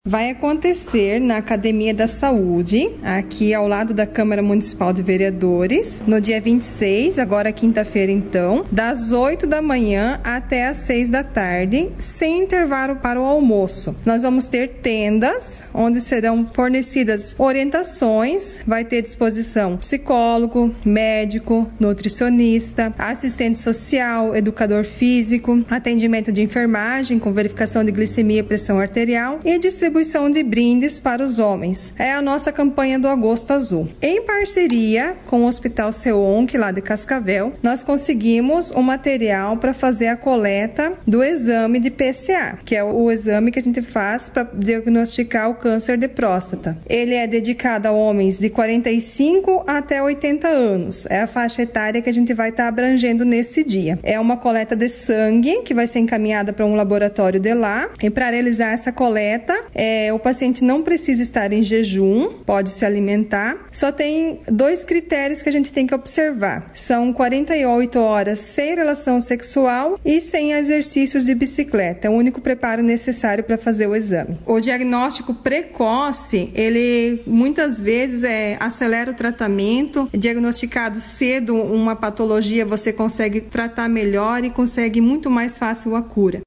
Vai acontecer na Academia da Saúde, aqui ao lado da Câmara Municipal de Vereadores, no dia 26, agora quinta-feira então, das 8 da manhã até as 6 da tarde, sem intervalo para o almoço. Nós vamos ter tendas, onde serão fornecidas orientações, vai ter disposição psicólogo, médico, nutricionista, assistente social, educador físico, atendimento de enfermagem com verificação de glicemia e pressão arterial e distribuição de brindes para os homens. É a nossa campanha do Agosto Azul. Em parceria com o Hospital Seonc, lá de Cascavel, nós conseguimos um material para fazer a coleta do exame de PSA, que é o exame que a gente faz para diagnosticar o câncer de próstata. Ele é dedicado a homens de 45 até 80 anos. É a faixa etária que a gente vai estar abrangendo nesse dia. É uma coleta de sangue que vai ser encaminhada para um laboratório de lá. E para realizar essa coleta, o paciente não precisa estar em jejum, pode se alimentar. Só tem 2 critérios que a gente tem que observar. São 48 horas sem relação sexual e sem exercícios de bicicleta. É o único preparo necessário para fazer o exame. O diagnóstico precoce, ele muitas vezes acelera o tratamento. Diagnosticado cedo uma patologia, você consegue tratar melhor e consegue muito mais fácil a cura.